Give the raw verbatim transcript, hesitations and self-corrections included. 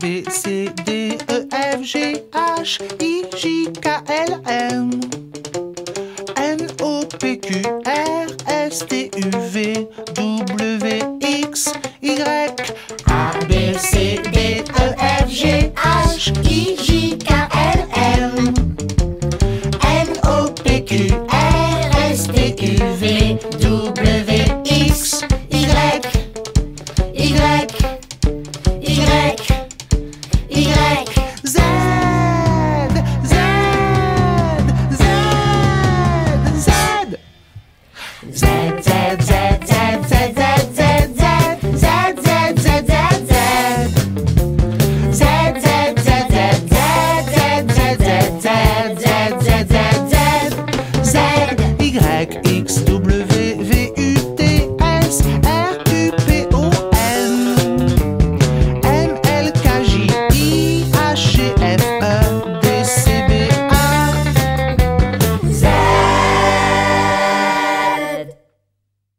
B, C, D, E, F, G, H, I, J, K, L, M N, O, P, Q, R, S, T, U, V, W,